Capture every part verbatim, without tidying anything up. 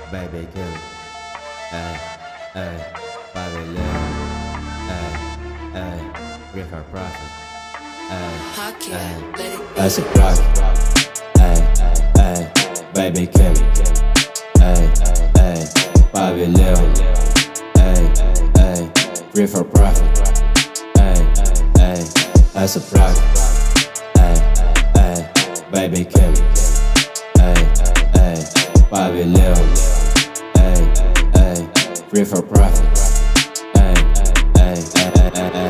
baby kill it. Ay, ay, Babylon. Ay, ay, with her profit. Ay, ay, that's a profit. Ay, ay, baby kill it. Ay, ay, Babylon. Ay, ay, with her profit. Ay, ay, that's a profit. Ay, ay, baby kill it. Ay, ay, Babylon. Ay, ay, with her profit. Ay, ay, ay, ay, ay.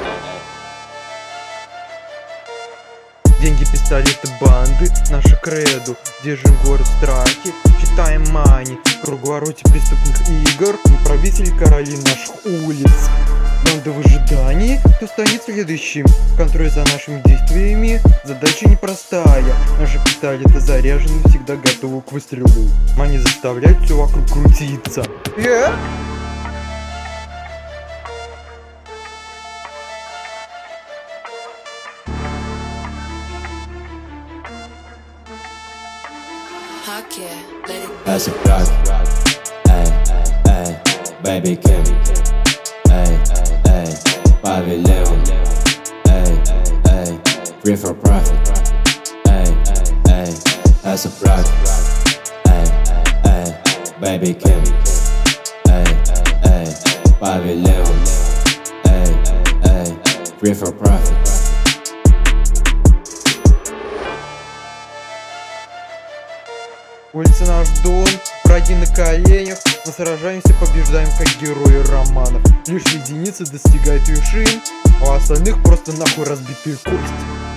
Деньги, пистолеты, банды, наша кредо. Держим город в страхе, читаем мани. В круговороте преступных игр мы правители короли наших улиц. Банда в ожидании, кто станет следующим. Контроль за нашими действиями, задача непростая. Наши пистолеты заряжены, всегда готовы к выстрелу. Мани заставляют все вокруг крутиться. Yeah. That's a profit. Ay, ay, baby kill it. Ay, ay, Babylon. Ay, ay, with her profit. Ay, ay, that's a profit. Ay, ay, baby kill it. Ay, ay, Babylon. Ay, ay, with her profit. Улица наш дом, враги на коленях. Мы сражаемся, побеждаем, как герои романов. Лишь единицы достигают вершин, а у остальных просто нахуй разбитые кости.